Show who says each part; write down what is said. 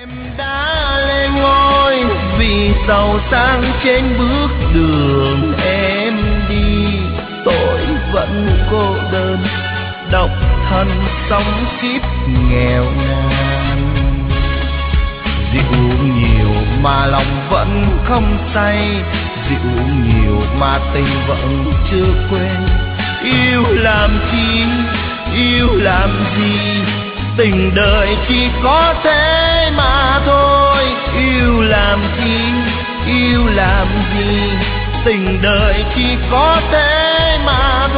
Speaker 1: Em đã lên ngôi vì giàu sang trên bước đường em đi, tôi vẫn cô đơn độc thân sống kiếp nghèo nàn. Rượu nhiều mà lòng vẫn không say, rượu nhiều mà tình vẫn chưa quên. Yêu làm chi, yêu làm gì, tình đời chỉ có thế mà thôi. Yêu làm chi, yêu làm gì, tình đời chỉ có thế mà thôi.